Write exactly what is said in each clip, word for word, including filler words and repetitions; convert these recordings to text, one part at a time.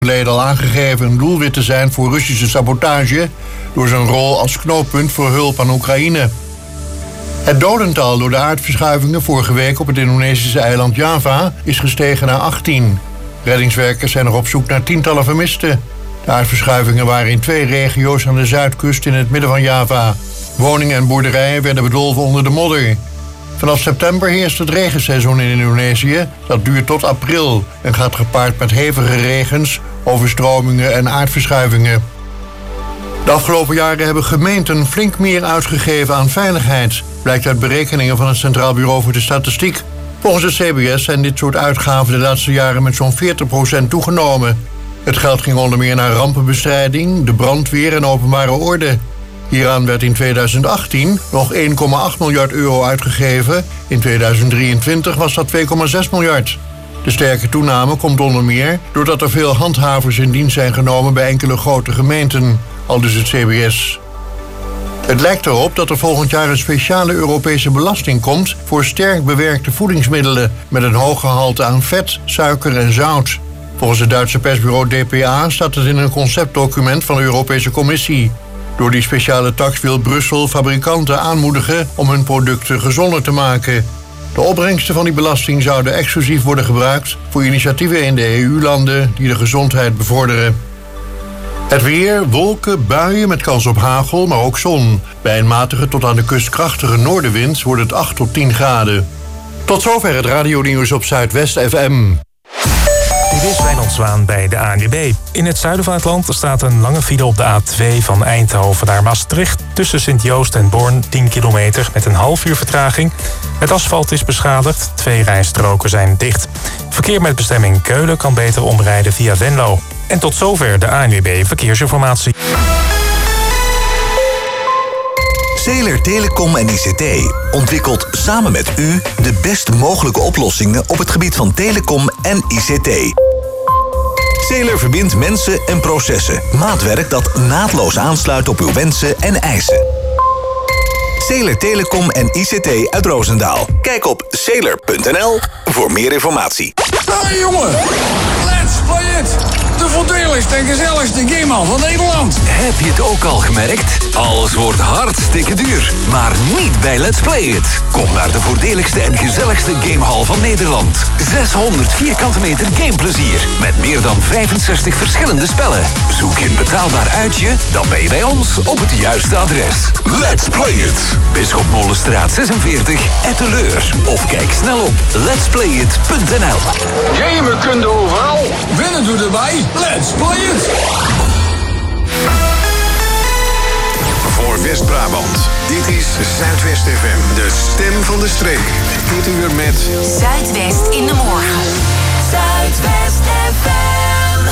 geleden al aangegeven een doelwit te zijn voor Russische sabotage door zijn rol als knooppunt voor hulp aan Oekraïne. Het dodental door de aardverschuivingen vorige week op het Indonesische eiland Java is gestegen naar achttien. Reddingswerkers zijn nog op zoek naar tientallen vermisten. De aardverschuivingen waren in twee regio's aan de zuidkust in het midden van Java. Woningen en boerderijen werden bedolven onder de modder. Vanaf september heerst het regenseizoen in Indonesië. Dat duurt tot april en gaat gepaard met hevige regens, overstromingen en aardverschuivingen. De afgelopen jaren hebben gemeenten flink meer uitgegeven aan veiligheid, blijkt uit berekeningen van het Centraal Bureau voor de Statistiek. Volgens het C B S zijn dit soort uitgaven de laatste jaren met zo'n veertig procent toegenomen. Het geld ging onder meer naar rampenbestrijding, de brandweer en openbare orde. Hieraan werd in tweeduizend achttien nog één komma acht miljard euro uitgegeven. In tweeduizend drieëntwintig was dat twee komma zes miljard. De sterke toename komt onder meer doordat er veel handhavers in dienst zijn genomen bij enkele grote gemeenten, aldus het C B S. Het lijkt erop dat er volgend jaar een speciale Europese belasting komt voor sterk bewerkte voedingsmiddelen met een hoog gehalte aan vet, suiker en zout. Volgens het Duitse persbureau D P A staat het in een conceptdocument van de Europese Commissie. Door die speciale tax wil Brussel fabrikanten aanmoedigen om hun producten gezonder te maken. De opbrengsten van die belasting zouden exclusief worden gebruikt voor initiatieven in de E U-landen die de gezondheid bevorderen. Het weer, wolken, buien met kans op hagel, maar ook zon. Bij een matige tot aan de kust krachtige noordenwind wordt het acht tot tien graden. Tot zover het radionieuws op Zuidwest F M. Dit is Wijnand Zwaan bij de A N W B. In het zuiden van het land staat een lange file op de A twee van Eindhoven naar Maastricht. Tussen Sint-Joost en Born tien kilometer met een half uur vertraging. Het asfalt is beschadigd, twee rijstroken zijn dicht. Verkeer met bestemming Keulen kan beter omrijden via Venlo. En tot zover de A N W B Verkeersinformatie. Zeeler Telecom en I C T ontwikkelt samen met u de best mogelijke oplossingen op het gebied van telecom en I C T. Zeeler verbindt mensen en processen. Maatwerk dat naadloos aansluit op uw wensen en eisen. Zeeler Telecom en I C T uit Roosendaal. Kijk op zeeler punt n l voor meer informatie. Hey jongen, let's play it! De voordeligste en gezelligste gamehal van Nederland. Heb je het ook al gemerkt? Alles wordt hartstikke duur. Maar niet bij Let's Play It. Kom naar de voordeligste en gezelligste gamehal van Nederland. zeshonderd vierkante meter gameplezier. Met meer dan vijfenzestig verschillende spellen. Zoek je een betaalbaar uitje? Dan ben je bij ons op het juiste adres. Let's Play It. Bisschopmolenstraat zesenveertig, Etteleur. Of kijk snel op lets play it punt n l. Gamen kun je overal. Winnen doe erbij. Let's play it! Voor West-Brabant. Dit is Zuidwest F M, de stem van de streek. Dit uur met Zuidwest in de morgen. Zuidwest F M.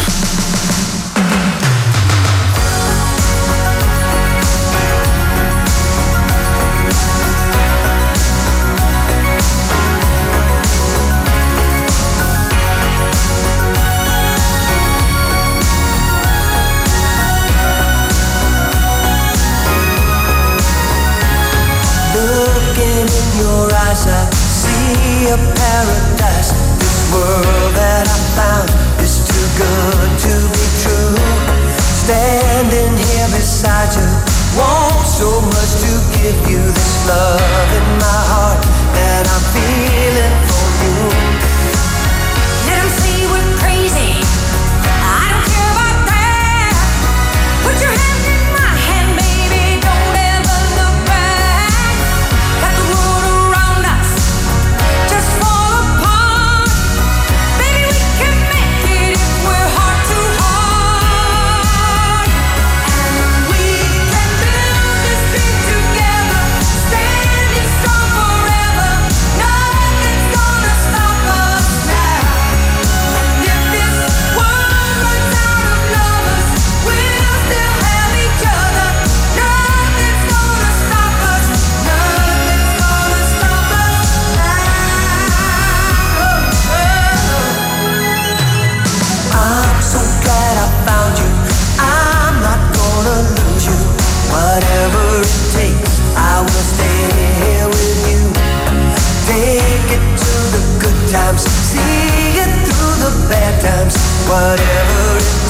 Your eyes, I see a paradise. This world that I found is too good to be true. Standing here beside you, want so much to give you this love in my heart that I'm feeling for you. Let 'em say we're crazy. I don't care about that. Put your hand in my hand, baby. Don't ever look back. Got the world around us, just fall apart. Baby, we can make it if we're heart to heart. And we can build this thing together, standing strong forever. Nothing's gonna stop us now. And if this world runs out of lovers, we'll still have each other. Nothing's gonna stop us. Nothing's gonna stop us now. I'm so glad I found you. I'm not gonna lose you. Whatever it takes, I will stay here with you. Take it to the good times, see it through the bad times. Whatever it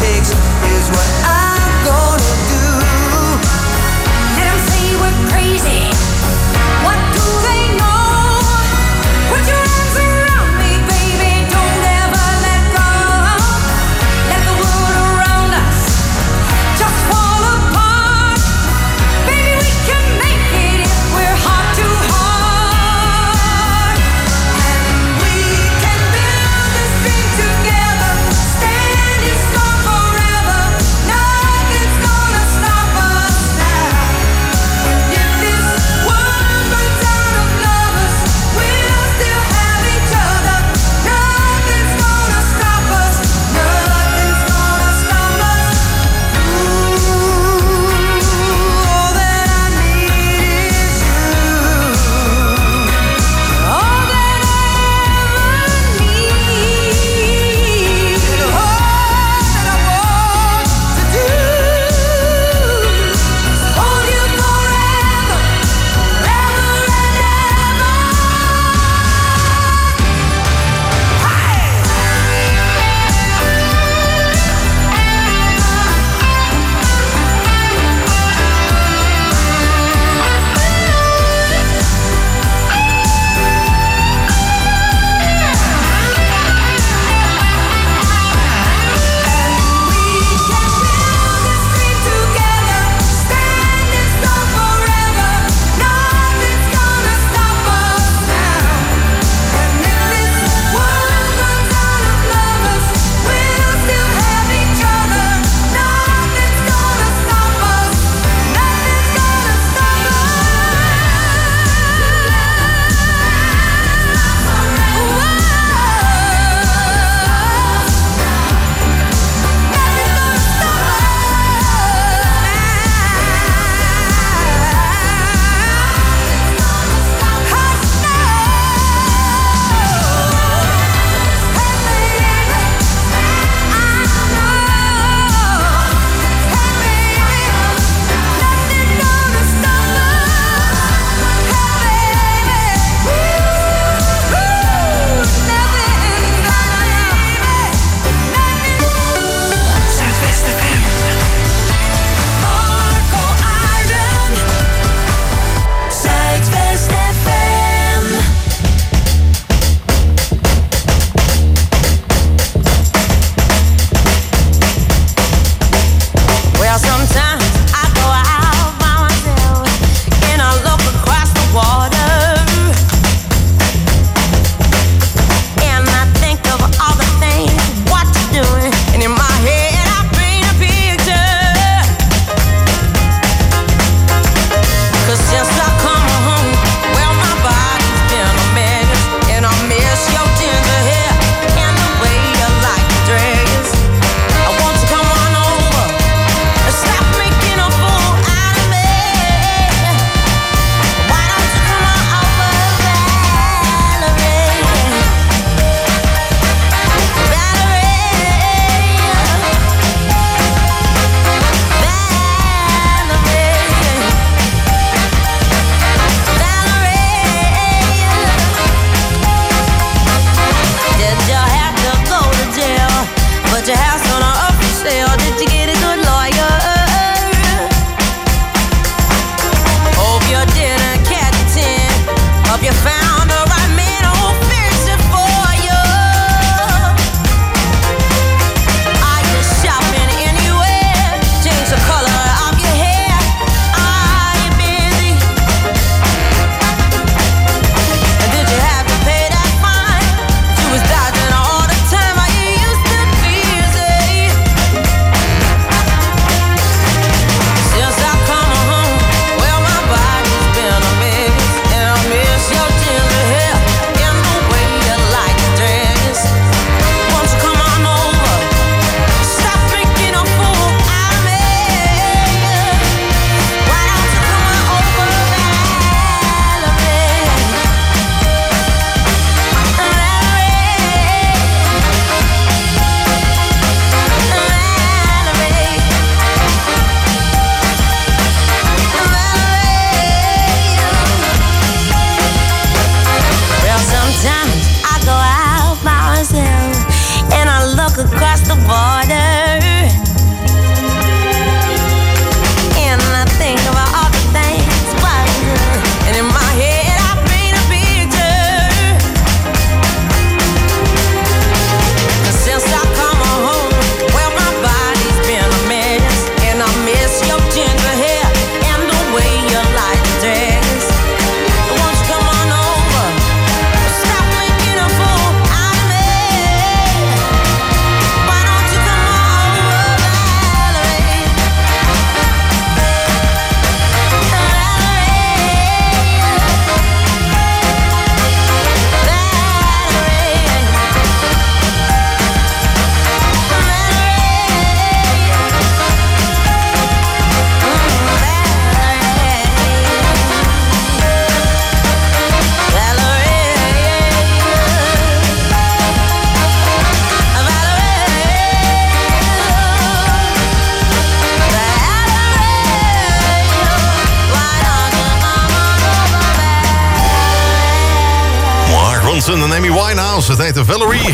Johnson en Amy Winehouse. Het heette Valerie.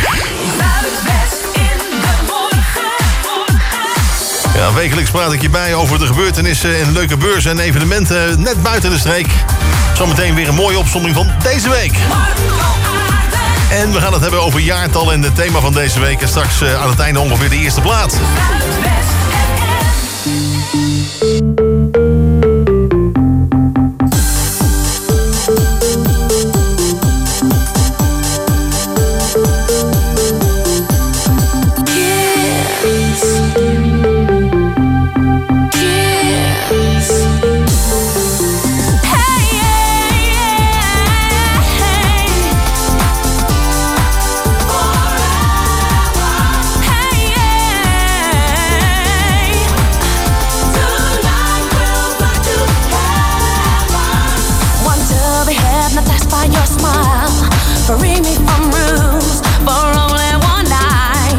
Ja, wekelijks praat ik je bij over de gebeurtenissen en leuke beurzen en evenementen net buiten de streek. Zometeen weer een mooie opsomming van deze week. En we gaan het hebben over jaartallen en het thema van deze week. En straks uh, aan het einde ongeveer de eerste plaat. Free me from rules for only one night.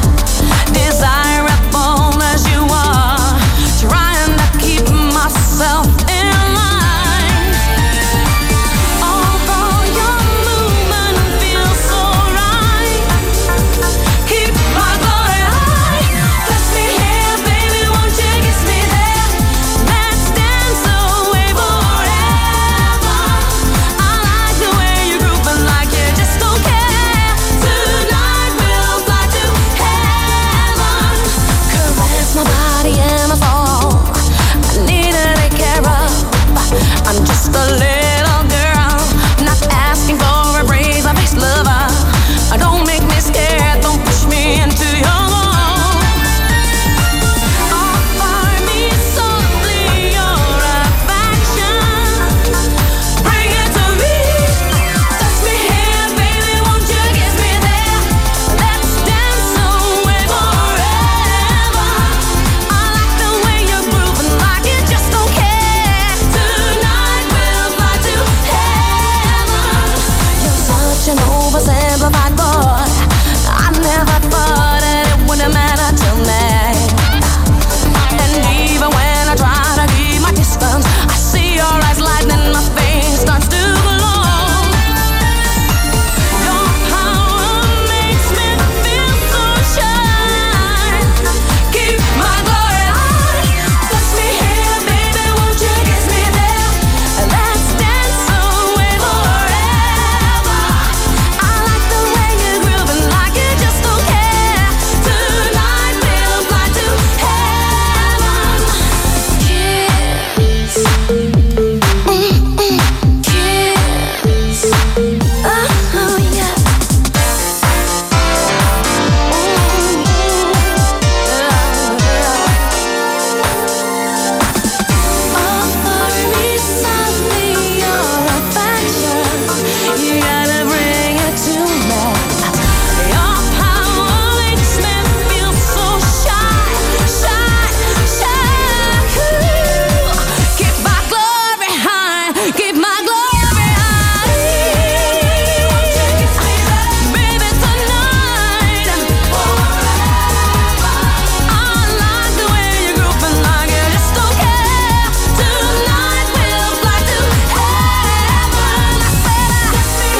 Desirable as you are, trying to keep myself in line. Although your movement feels so right, keep my glory high. Touch me here, baby, won't you kiss me there? Let's dance away forever. I like the way you groove and like you just don't care. Tonight we'll fly to heaven. Caress my body and my soul. I need to take care of. I'm just a little girl, not asking for a praise. I face lover. Don't make me scared. Don't push me into your wall. Offer me softly your affection. Bring it to me. Touch me here, baby, won't you kiss me there? Let's dance away forever. I like the way you're grooving like you just don't care. Tonight we'll fly to heaven. You're such an oversimplified boy. I never thought that it would matter till now. And even when I try to keep my distance, I see your eyes lighting, my face starts to glow. Your power makes me feel so shy. Keep my glory high. Touch me here, baby, won't you kiss me there? Let's dance away forever. I like the way you're grooving like you just don't care. Tonight we'll fly to heaven. Kiss. Mm-mm. Kiss. Oh, yeah. Offer me softly your affection. You gotta bring it to me. Your power makes me feel so shy, shy, shy. Ooh. Keep my glory high, keep my glory high. Baby, tonight, I like the way you're grooving like you just don't care. Tonight we'll fly to heaven. I said, touch me,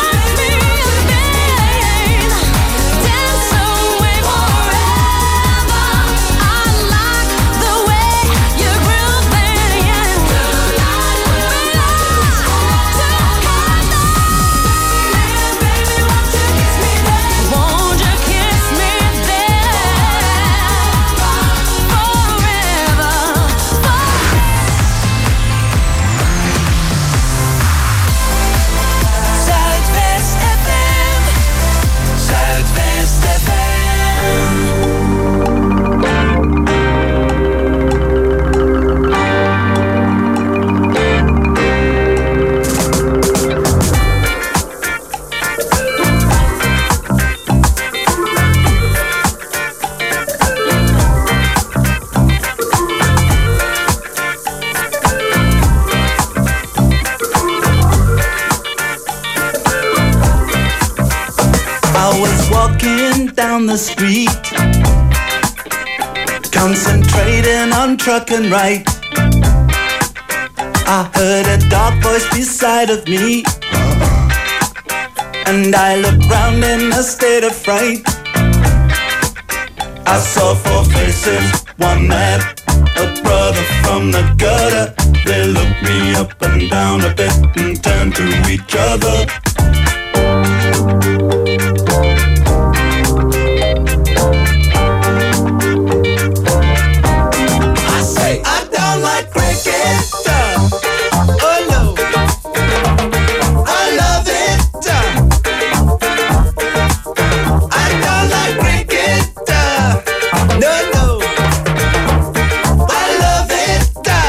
babe. Dance away forever. I like the way you're grooving, yeah. Tonight we'll fly to heaven. Baby, won't you kiss me there? Won't you kiss me there? Forever. Zuidwest F M. Zuidwest F M. I was walking down the street, concentrating on trucking right. I heard a dark voice beside of me, And I looked round in a state of fright. I saw four faces, one man, a brother from the gutter. They looked me up and down a bit and turned to each other. I say I don't like cricket. Oh no, I love it. I don't like cricket. No, no, I love it.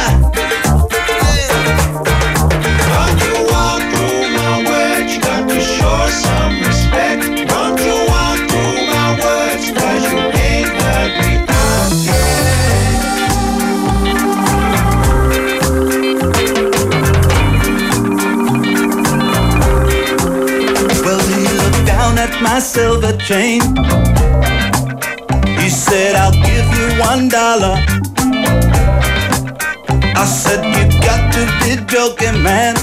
Don't you walk through my words, you got to show some respect. Don't you walk through my words, cause you ain't heard me out yet. Well, he looked down at my silver chain. He said, I'll give you one dollar. I said, you got to be joking, man.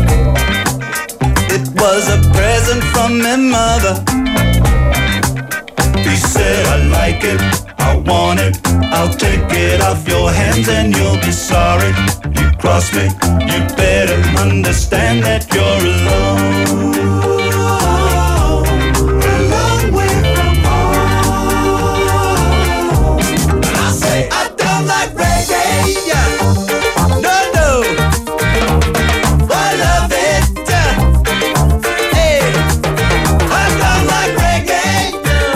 It was a present from my mother. He said, I like it, I want it. I'll take it off your hands and you'll be sorry. You cross me, you better understand that you're alone. A long way from home. And I say, I don't like reggae. No, no, I love it. Hey, I don't like reggae.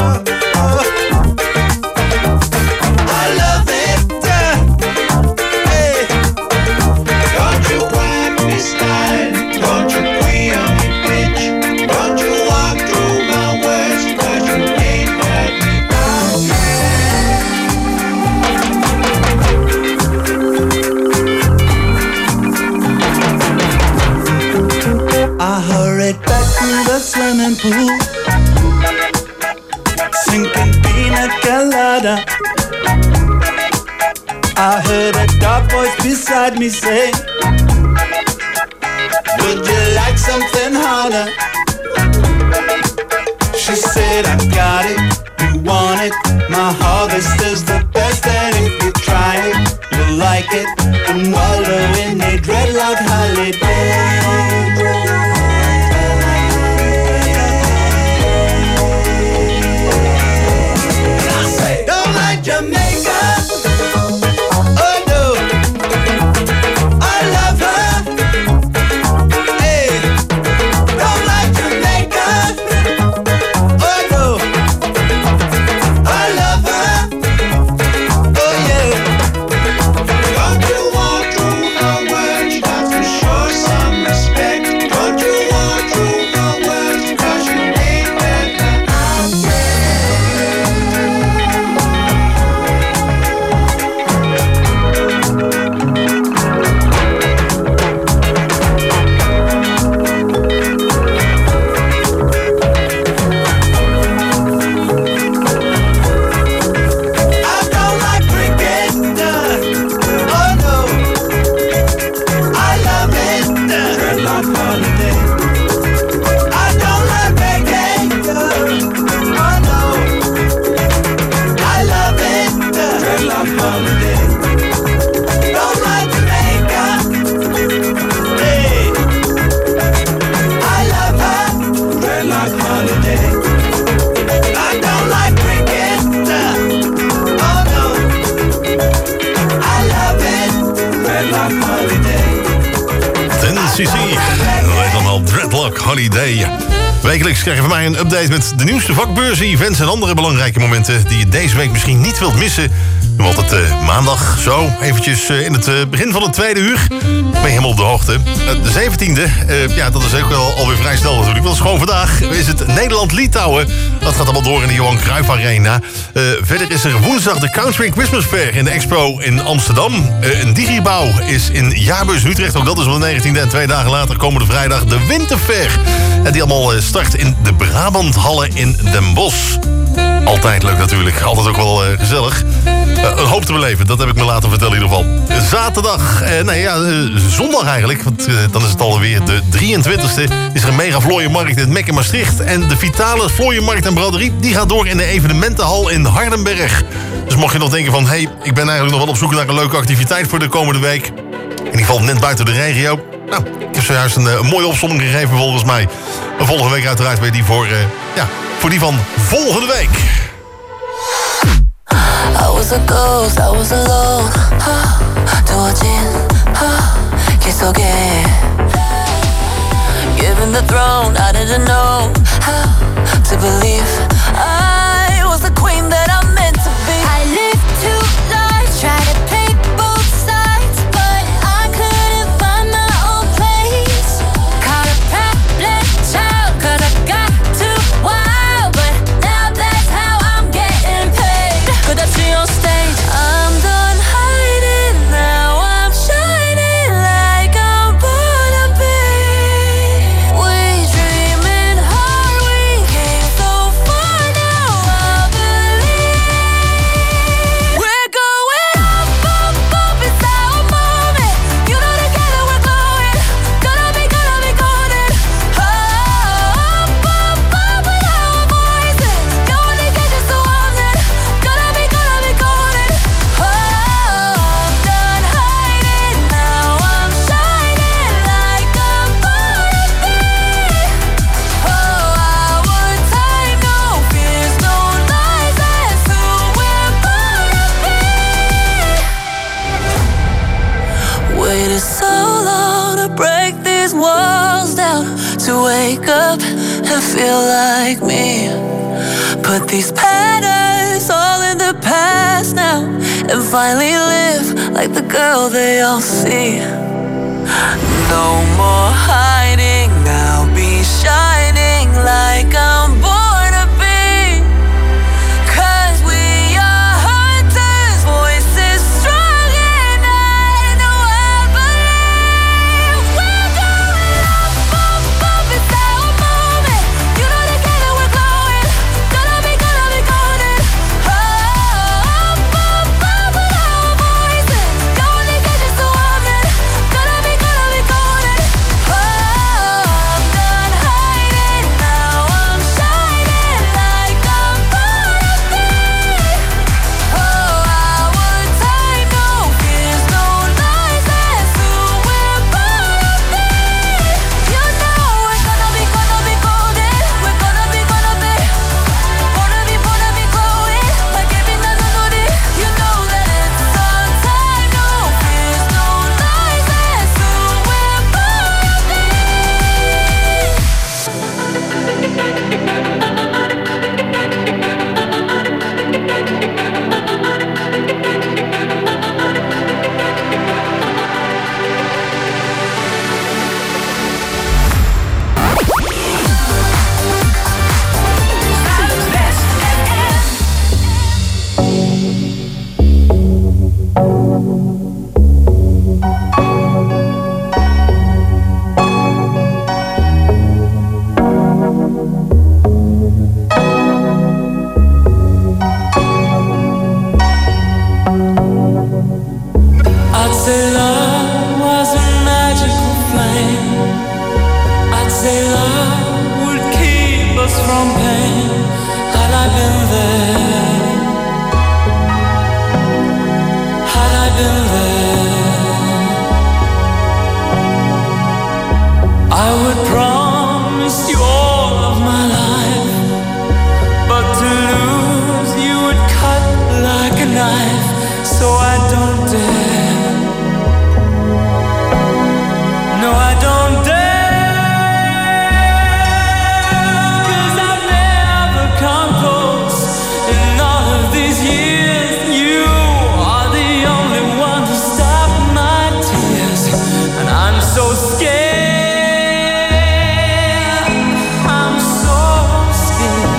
I love it. Hey, don't you grab me style, don't you queen on me bitch, don't you walk through my words, cause you ain't heard me out yet. I hurried back to the swimming pool, sinking pina colada. I heard a dark voice beside me say, would you like something harder? She said, I got it, you want it. My harvest is the best, and if you try it, you'll like it. And wallow in a dreadlock holiday. And I say, don't like Jamaica. Oh no, I love her. Hey, don't like Jamaica. Oh no, I love her. Oh yeah. Don't you walk through my words, you got to show some respect. Don't you walk through my words, cause you ain't heard me out I don't like cricket. Oh no, I love it. Dreadlock holiday. I don't like reggae. Oh no, I love it. Dreadlock holiday. Don't like Jamaica. Hey, I love her. Dreadlock holiday. I don't like cricket. Oh no, I love it. Dreadlock holiday. Ten C C, dat heet allemaal Dreadlock Holiday. Wekelijks krijg je van mij een update met de nieuwste vakbeurzen, events en andere belangrijke momenten die je deze week misschien niet wilt missen. Doen we altijd uh, maandag, zo, eventjes uh, in het uh, begin van het tweede uur. Ben je helemaal op de hoogte. Uh, de zeventiende, uh, ja, dat is ook wel alweer vrij snel natuurlijk. Dat is gewoon vandaag, is het Nederland-Litouwen. Dat gaat allemaal door in de Johan Cruijff Arena. Uh, verder is er woensdag de Country Christmas Fair in de Expo in Amsterdam. Uh, een digibouw is in Jaarbeurs Utrecht, ook dat is op de negentiende. En twee dagen later komende vrijdag de Winterfair. En die allemaal uh, start in de Brabanthallen in Den Bosch. Altijd leuk natuurlijk. Altijd ook wel uh, gezellig. Uh, een hoop te beleven, dat heb ik me laten vertellen in ieder geval. Zaterdag, uh, nee ja, uh, zondag eigenlijk. Want uh, dan is het alweer de drieëntwintigste. Is er een mega vlooienmarkt in het Mek in Maastricht. En de Vitale Vlooienmarkt en Braderie, die gaat door in de evenementenhal in Hardenberg. Dus mocht je nog denken van, hé, hey, ik ben eigenlijk nog wel op zoek naar een leuke activiteit voor de komende week. In ieder geval net buiten de regio. Nou, ik heb zojuist een, een mooie opsomming gegeven volgens mij. En volgende week uiteraard weer die voor, uh, ja, voor die van volgende week. I was a ghost, I was alone. 두어진 길 속에 Given the throne, I didn't know how to believe I was the queen that I'm meant to be. I lived two lives, tried to pick both sides, but I couldn't find my own place. Caught a problem child, cause I got too wild, but now that's how I'm getting paid. Could I see on stage? I'm done hiding now, I'm shining like I'm born to be. We dreaming hard, we came so far, now I believe. We're going up, up, up, it's our moment. You know together we're glowing, gonna be, gonna be golden. Up, up, up with our voices, no one to get us so often. Gonna be, gonna be golden. Oh, I'm done hiding now, I'm shining like I'm born to be. Oh, our time, no fears, no lies, that's who we're born to be. Waited so long to break these walls down, to wake up and feel like me. Put these patterns all in the past now, and finally live like the girl they all see. No more hiding, now be shining like I'm born to be. 'Cause we are hunters, voices strong and I know I believe. We're going up, up, up, it's our moment. You know together we're glowing, gonna be, gonna be golden. Up, up, up with our voices, no one to get us so often. Gonna be, gonna be golden. Oh, I'm done hiding now, I'm shining like I'm born to be. Oh, our time, no fears, no lies, that's who we're born to be. You know we're gonna be, gonna be golden. We're gonna be, gonna be, gonna be, gonna be glowing like every night I know it. You know that it's our time, no fears, no lies, that's who we're born to be. I'd say love was a magical flame. I'd say love would keep us from pain. Had I been there, had I been there, I would promise you all of my life. But to lose you would cut like a knife. So I don't dare. No, I don't dare. 'Cause I've never come close in all of these years. You are the only one to stop my tears, and I'm so scared. I'm so scared.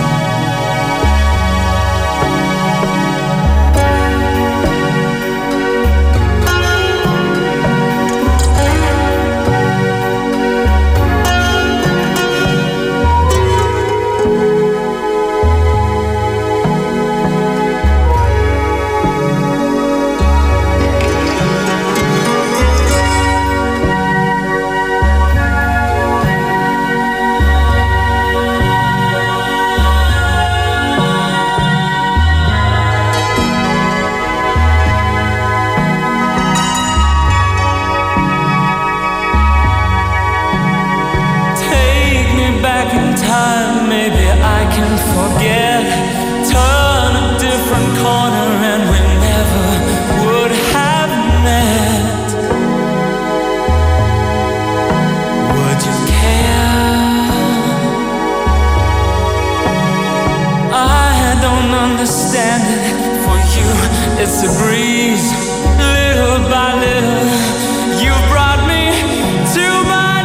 breeze, little by little, you brought me to my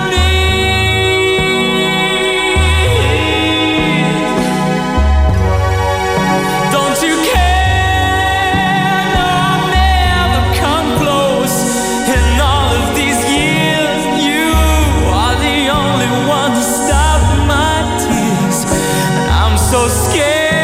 knees. Don't you care? No, I'll never come close. In all of these years, you are the only one to stop my tears. And I'm so scared.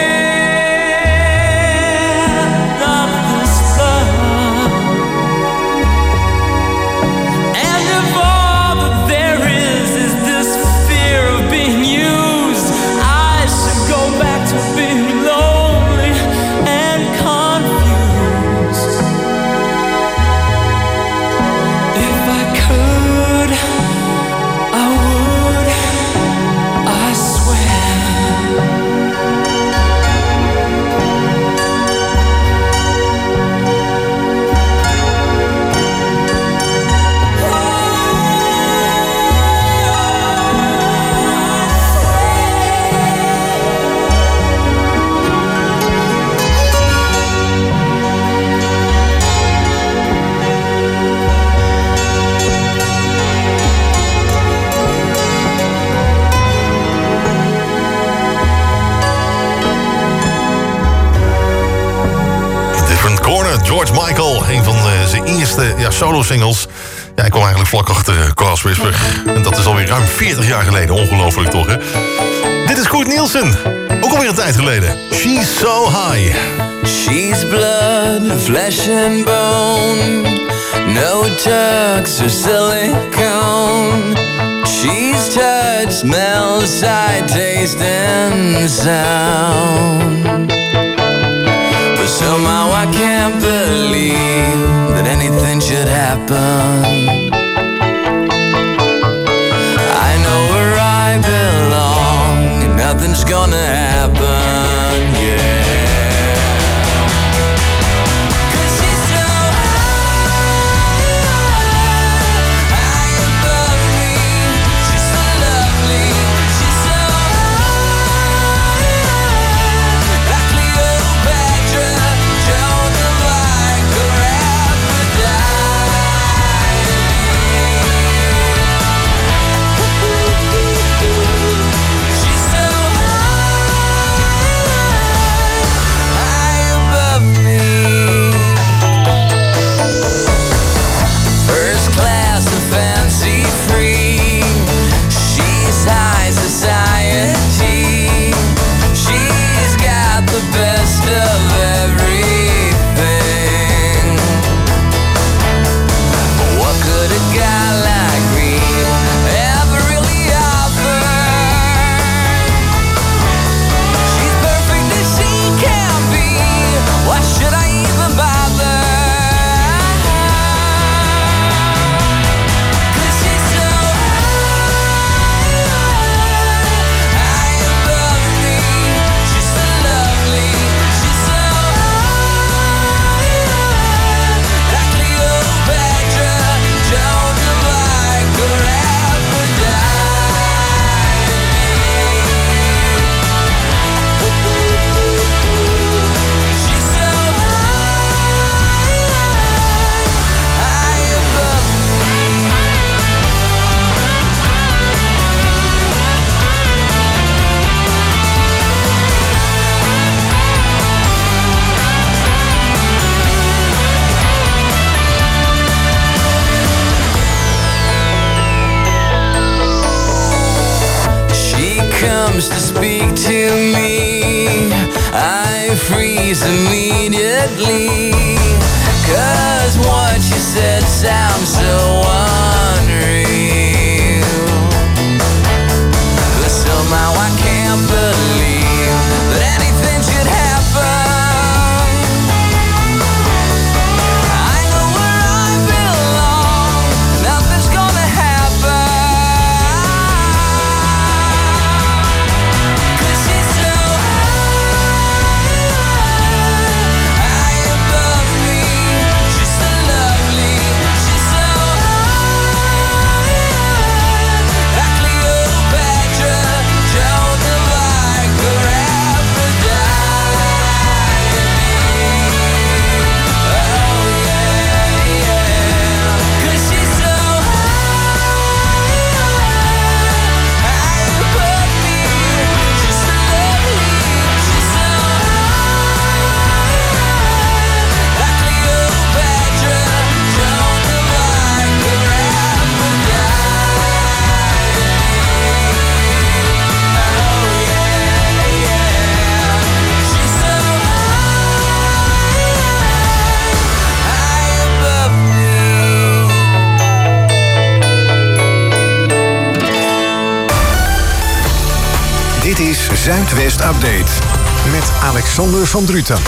George Michael, een van uh, zijn eerste ja, solo-singles. Ja, hij kwam eigenlijk vlak achter uh, Carl Whisper. En dat is alweer ruim veertig jaar geleden. Ongelooflijk toch, hè? Dit is Koert Nielsen. Ook alweer een tijd geleden. She's so high. She's blood, flesh and bone. No tucks or silicone. She's touch, smell, sight, taste, and sound. But somehow I can't believe that anything should happen. I know where I belong, and nothing's gonna happen, yeah. To speak to me, I freeze immediately, 'cause what you said sounds so unreal. But somehow I can't believe that anything should happen. I know where I belong, nothing's gonna happen. She's so Zuidwest Update. Met Alexander van Druten.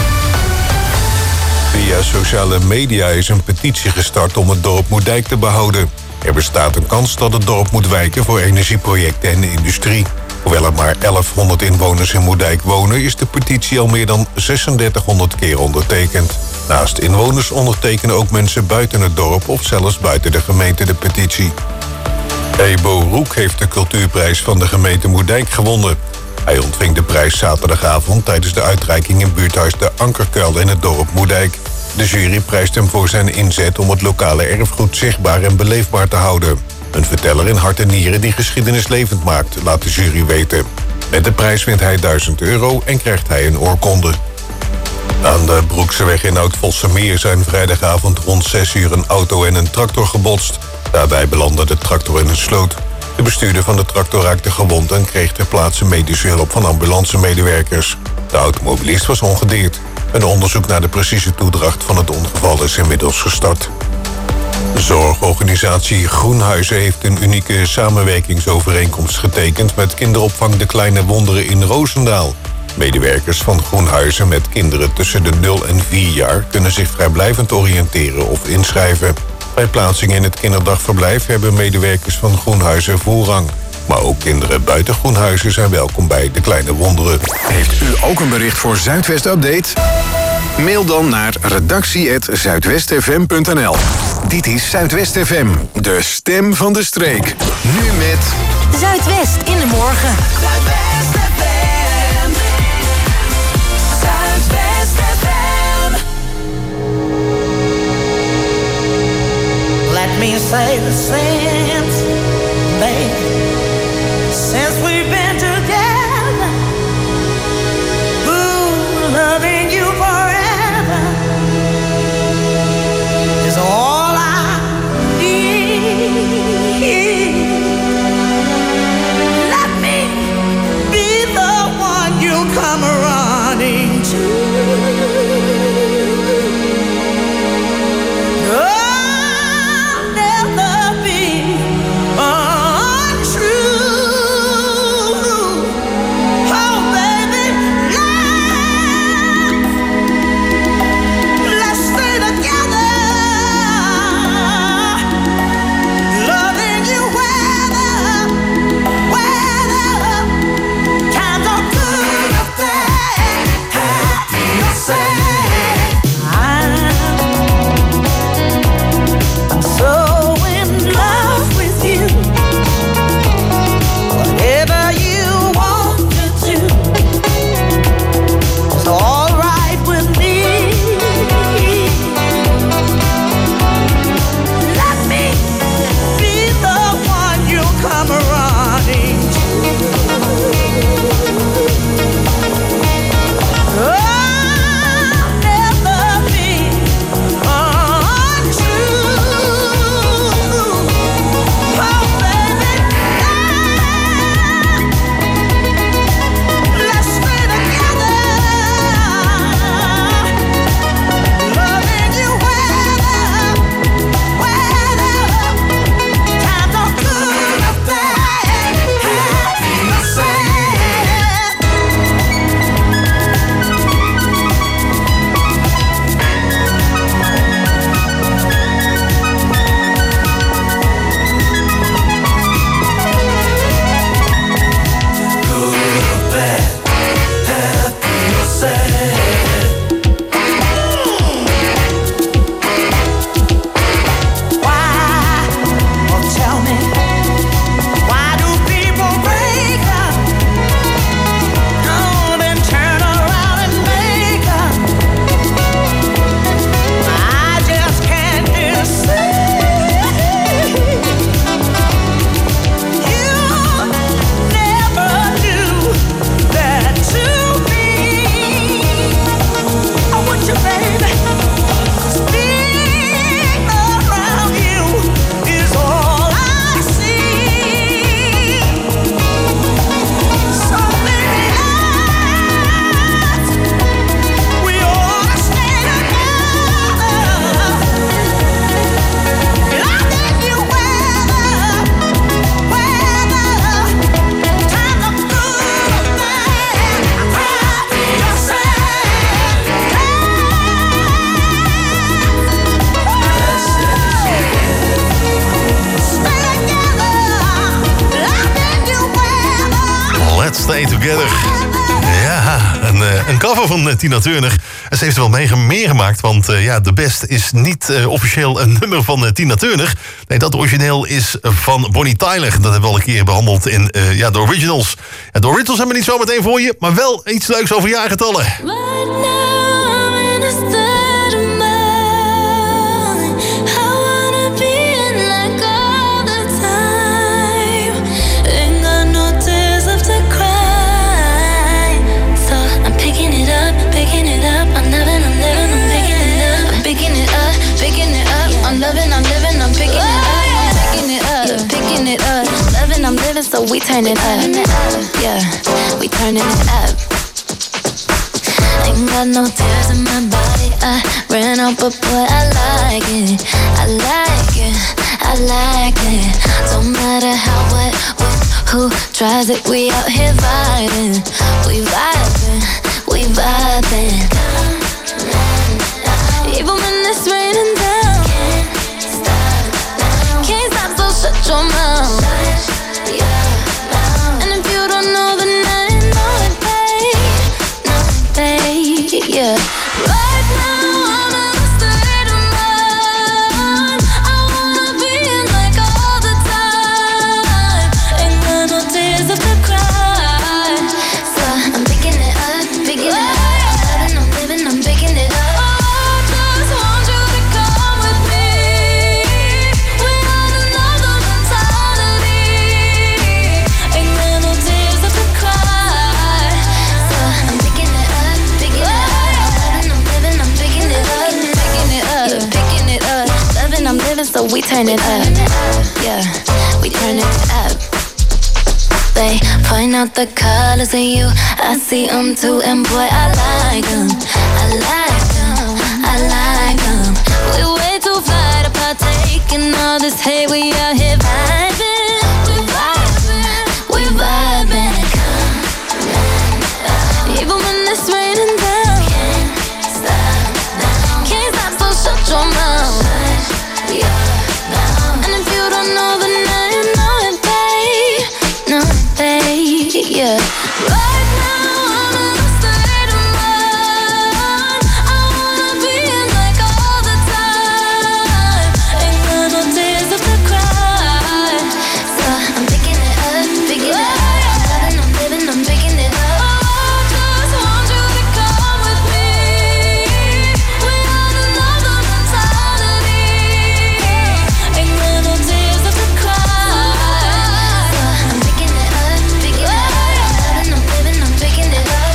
Via sociale media is een petitie gestart om het dorp Moerdijk te behouden. Er bestaat een kans dat het dorp moet wijken voor energieprojecten en industrie. Hoewel er maar elfhonderd inwoners in Moerdijk wonen, is de petitie al meer dan zesendertighonderd keer ondertekend. Naast inwoners ondertekenen ook mensen buiten het dorp of zelfs buiten de gemeente de petitie. Ebo Roek heeft de cultuurprijs van de gemeente Moerdijk gewonnen. Hij ontving de prijs zaterdagavond tijdens de uitreiking in buurthuis De Ankerkuil in het dorp Moerdijk. De jury prijst hem voor zijn inzet om het lokale erfgoed zichtbaar en beleefbaar te houden. Een verteller in hart en nieren die geschiedenis levend maakt, laat de jury weten. Met de prijs wint hij duizend euro en krijgt hij een oorkonde. Aan de Broekseweg in Oud-Vossemeer zijn vrijdagavond rond zes uur een auto en een tractor gebotst. Daarbij belandde de tractor in een sloot. De bestuurder van de tractor raakte gewond en kreeg ter plaatse medische hulp van ambulancemedewerkers. De automobilist was ongedeerd. Een onderzoek naar de precieze toedracht van het ongeval is inmiddels gestart. Zorgorganisatie Groenhuizen heeft een unieke samenwerkingsovereenkomst getekend met kinderopvang De Kleine Wonderen in Roosendaal. Medewerkers van Groenhuizen met kinderen tussen de nul en vier jaar kunnen zich vrijblijvend oriënteren of inschrijven. Bij plaatsing in het kinderdagverblijf hebben medewerkers van Groenhuizen voorrang. Maar ook kinderen buiten Groenhuizen zijn welkom bij De Kleine Wonderen. Heeft u ook een bericht voor Zuidwest Update? Mail dan naar redactie apenstaartje zuidwestfm punt n l. Dit is Zuidwest F M, de stem van de streek. Nu met... Zuidwest in de morgen. Zuidwest F M. Zuidwest F M. Let me say the same thing. Since we've been together, ooh, loving you forever is all I need. Let me be the one you come running to. I'll never be Together. Ja, een, uh, een cover van uh, Tina Turner. En ze heeft er wel mee, meegemaakt, want uh, ja, The Best is niet uh, officieel een nummer van uh, Tina Turner. Nee, dat origineel is van Bonnie Tyler. Dat hebben we al een keer behandeld in uh, ja, de originals. Ja, de originals hebben we niet zo meteen voor je, maar wel iets leuks over jaargetallen. Right now, in a state of mind, I wanna be in like all the time. Ain't got no tears left to cry. So I'm picking it up, picking it up. I'm loving, I'm living, I'm picking it up. I'm picking it up, picking it up. I'm loving, I'm living, I'm picking it up. I'm picking it up, yeah, picking it up. Loving, I'm living, so we turn it up. Yeah, we turning it up. Ain't got no tears in my body. I ran out, but boy, I like it. I like it. I like it. Don't matter how, what, when, who tries it. We out here vibing. We vibing. We vibing. Even when it's raining down, can't stop. Can't stop, so shut your mouth. And if you don't know, then I know it, babe. Babe, yeah. Right now I'm in a state of mind. I wanna be in like all the time. Ain't got no tears left to cry. So I'm picking it up, picking it up. I'm loving, I'm living, I'm picking it up. I just want you to come with me. We on another mentality. Ain't got no tears left to cry. So I'm picking it up, picking it up. I'm living, I'm picking it up, picking it up, yeah, picking it up. Loving, I'm living, so we turn it up. Yeah, we turn it up. They point out the colors in you, I see them too, and boy, I like them. I like them, I like them. We way too fly to partake in all this hate. We out here vibing, we vibing, we vibing. Even when it's raining down, can't stop, can't stop, so shut your mouth. And if you don't know, then I know it, babe. No, babe, yeah. Right now I'm in a state of mind. I wanna be in like all the time. Ain't got no tears left to cry. So I'm picking it up, picking it up. I'm loving, I'm living, I'm picking it up. I just want you to come with me. We on another mentality. Ain't got no tears left to cry. So I'm picking it up, picking it up. I'm loving, I'm living, I'm picking it up.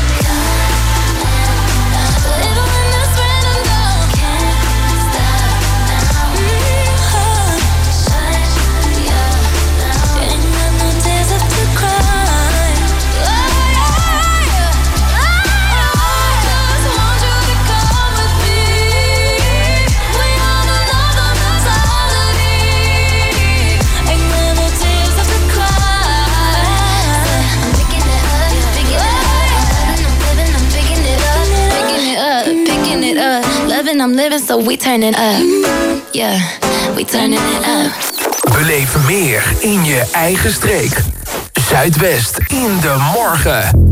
Even when it's raining down, can't stop. Ain't got no tears left to cry. I just want you to come with me. We on another mentality. Ain't got no tears left to cry. I'm picking it up, picking it up. I'm living, I'm picking it up, picking it up, picking it up. Loving, I'm living, so we turn it up. Yeah, we turning it up. Beleef meer in je eigen streek. Zuidwest in de morgen.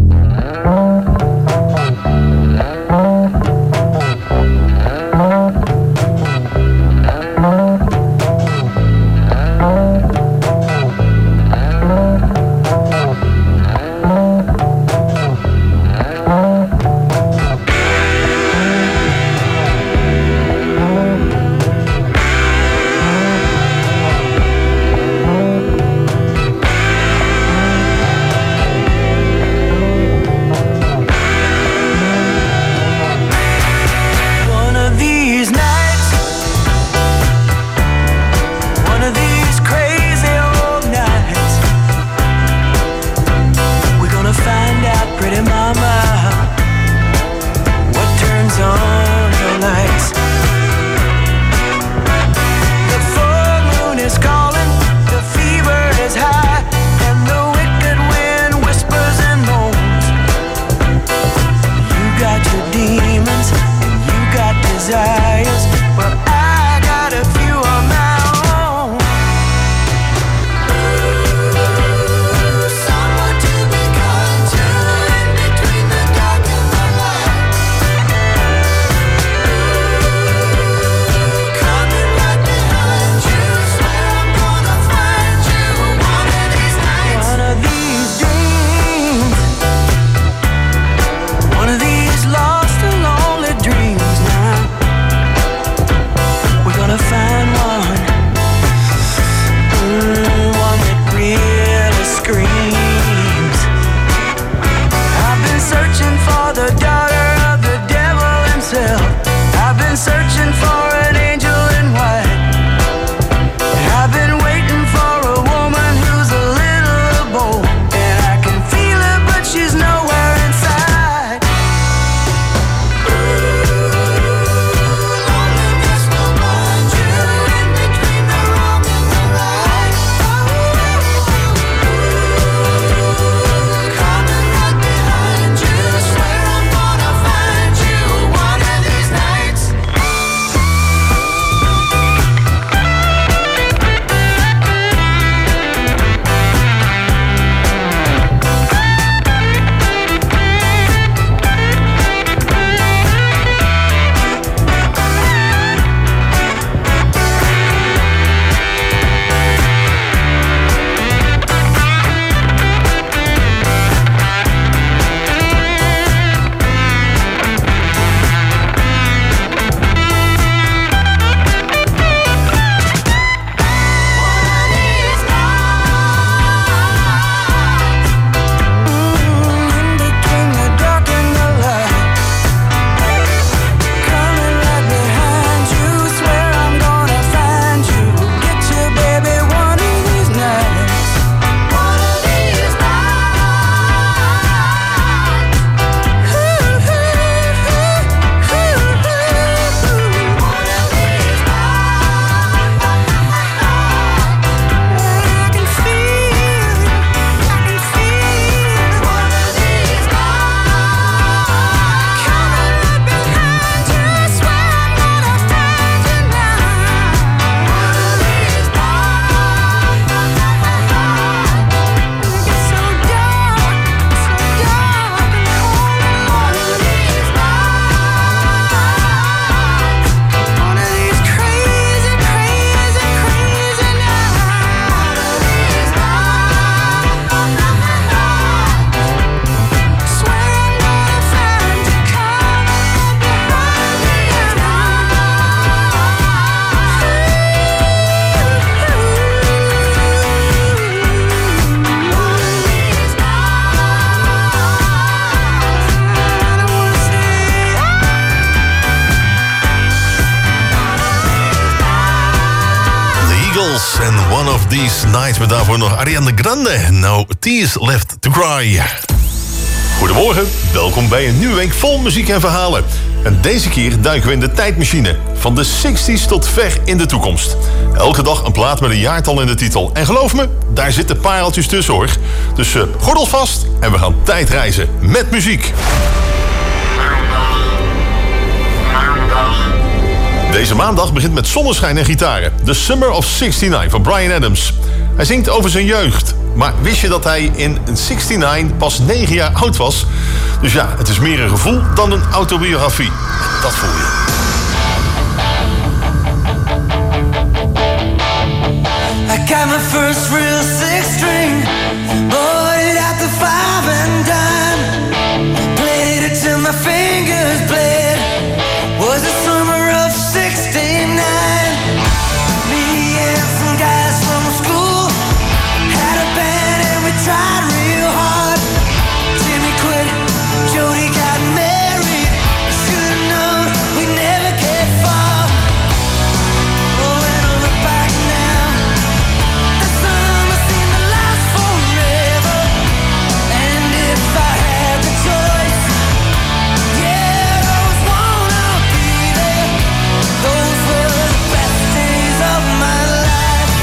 Angels en One of These Nights. Met daarvoor nog Ariana Grande. No Tears Left to Cry. Goedemorgen, welkom bij een nieuwe week vol muziek en verhalen. En deze keer duiken we in de tijdmachine. Van de zestig's tot ver in de toekomst. Elke dag een plaat met een jaartal in de titel. En geloof me, daar zitten pareltjes tussen hoor. Dus uh, gordel vast en we gaan tijdreizen met muziek. Deze maandag begint met zonneschijn en gitaren. The Summer of zestignegen van Bryan Adams. Hij zingt over zijn jeugd. Maar wist je dat hij in zestignegen pas negen jaar oud was? Dus ja, het is meer een gevoel dan een autobiografie. Dat voel je. I got my first real six string, bought it at the five and dime, played it till my fingers bled. Was the summer of sixty-nine. Me and some guys from school had a band and we tried real hard. Jimmy quit, Jody got married. Should've known we never get far. Oh, when I look back now, the summer seemed to last forever. And if I had the choice, yeah, those won't all be there. Those were the best days of my life.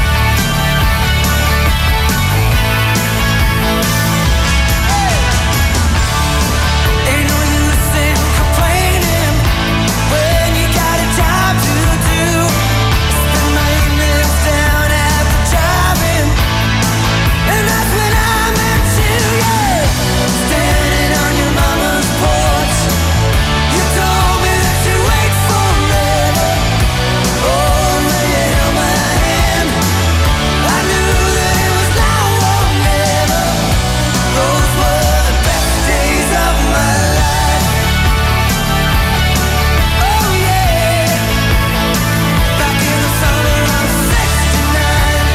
Ain't no use in complaining when you got a job to do. Spend my evenings down at the drive-in, and that's when I met you, yeah. Standing on your mama's porch, you told me that you'd wait forever. Oh, when you held my hand, I knew that it was now or never. Those were the best days of my life. Oh yeah, back in the summer of sixty-nine.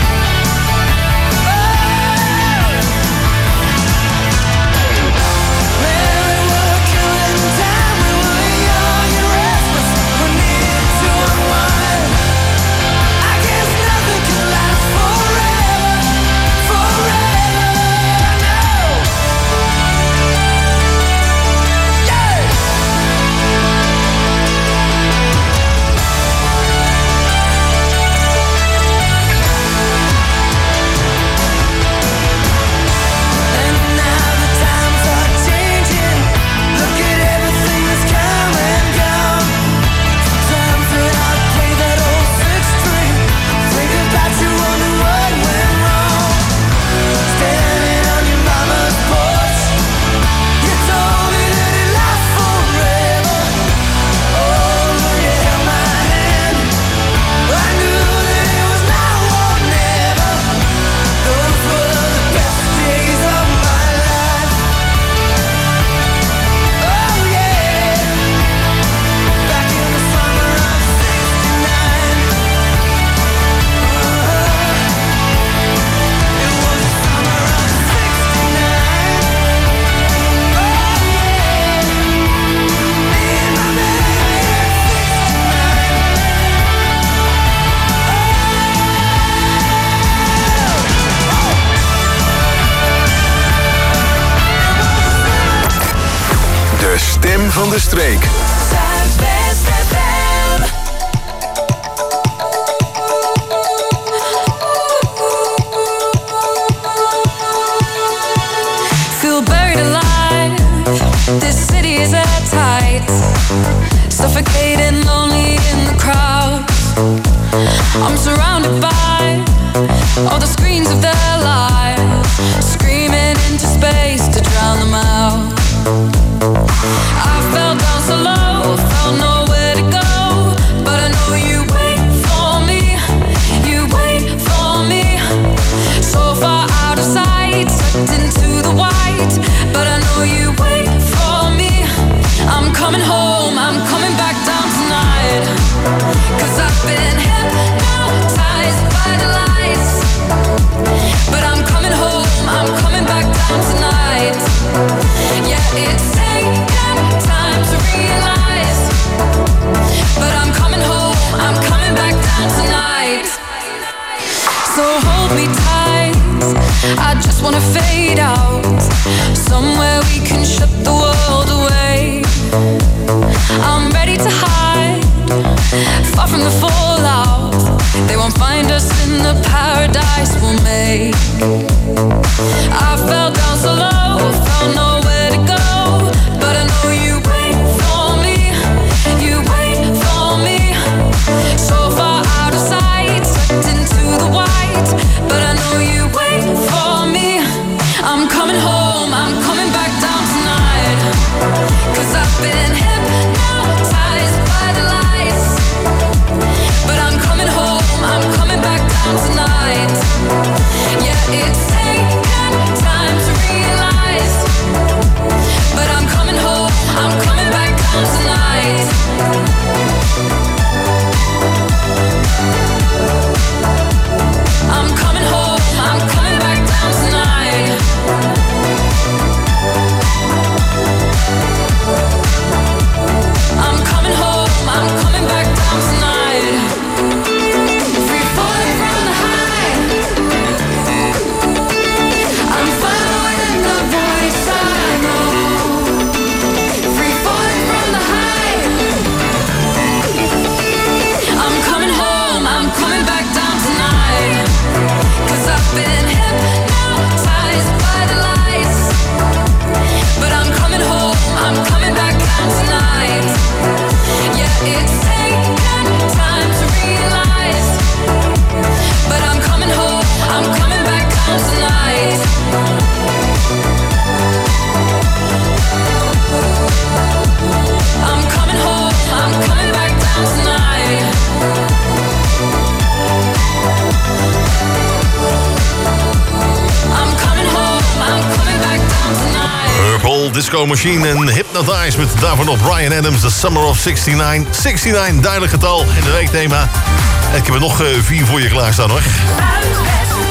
Man, we were killing time, we were young and restless, we needed to unwind. I guess nothing can last forever, forever, no. Yeah. And now the times are changing. Look at everything that's come and gone. Sometimes when I play that old six string, think about you, wonder what went wrong. Standing on your mama's porch, you told me that it lasts forever. Oh, when you held my hand, I knew that it was now or never. Those were the best days of my life. Oh yeah, back in the summer of sixty-nine. It was the summer of sixty-nine. Oh yeah, me and my baby at De stem van de streek. Zuidwest F M. Feel buried alive. This city is at tight. Suffocating, lonely in the crowd. I'm surrounded by all the screens of their lives, screaming into space to drown them out. I fell down so low, felt nowhere to go, but I know you wait for me, you wait for me. So far out of sight, sucked into the white, but I know you wait for me. I'm coming home, I'm coming back down tonight, 'cause I've been hypnotized by the lights. But I'm coming home, I'm coming back down tonight. Yeah, it's taken far from the fallout. They won't find us in the paradise we'll make. I fell down so low, found nowhere to go, but I know you wait for me, you wait for me. So far out of sight, sucked into the white, but I know you wait for me. I'm coming home, I'm coming back down tonight, 'cause I've been hypnotized by the lights. But I'm coming home, I'm coming back down tonight. Yeah, it's taken time to realize, but I'm coming home, I'm coming back down tonight. I'm coming home, I'm coming back down tonight. I'm coming home, I'm coming back down tonight. Free falling from the high, I'm following the voice I know. Free falling from the high, I'm coming home, I'm coming back down tonight. 'Cause I've been hypnotized by the lights, but I'm coming home, I'm coming back down tonight. Yeah, it's taken time to realize, but I'm coming home, I'm coming back down tonight. I'm coming home, I'm coming back down tonight. I'm coming home, I'm coming back down tonight. Purple Disco Machine en Hypnotize met daarvan op Bryan Adams, The Summer of zesennegentig. zesennegentig, duidelijk getal in de weekthema. En ik heb er nog uh, vier voor je klaarstaan hoor. Zuidwest